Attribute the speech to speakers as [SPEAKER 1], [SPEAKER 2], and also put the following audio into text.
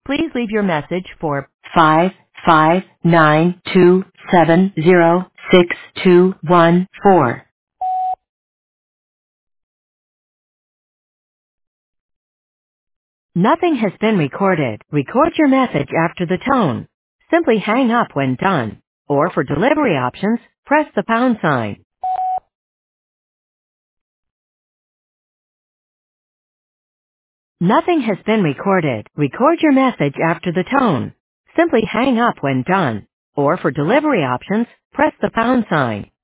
[SPEAKER 1] Please leave your message for 55927062114. Nothing has been recorded. Record your message after the tone. Simply hang up when done. Or for delivery options, press the pound sign. Nothing has been recorded. Record your message after the tone. Simply hang up when done. Or for delivery options, press the pound sign.